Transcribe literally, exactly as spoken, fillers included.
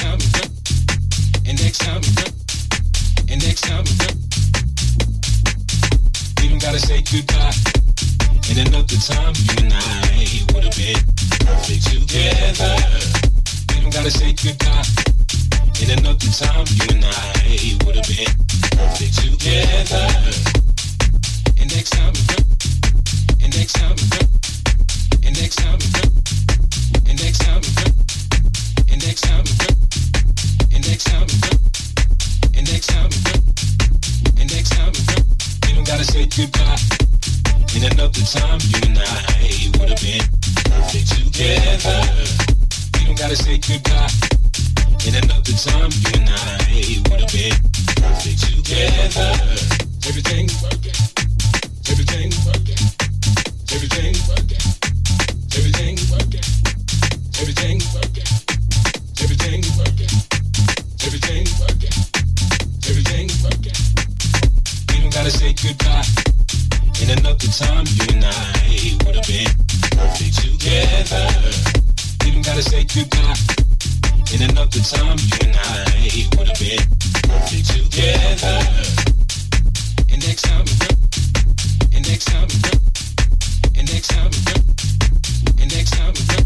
time we run, and next time we run, and next time we run. We don't gotta say goodbye. And another time you and I would have been perfect together. We don't gotta say goodbye. And another time you and I would have been perfect together. And next time we run, and next time we run, and next time we run, and next time we run, and next time we run, and next time we run, and next time we run, and next time we run. We don't gotta say goodbye. And another time you and I would have been perfect together. We don't gotta say goodbye. And another time you and I would have been perfect together. Everything working, everything working, everything working, everything working, everything working, everything working, everything working, everything working. We don't gotta say goodbye. And another time you and I would have been perfect together. We don't gotta say goodbye. And another time you and I would have been perfect together. And next time we run, and next time we run, and next time we run, and next time we run.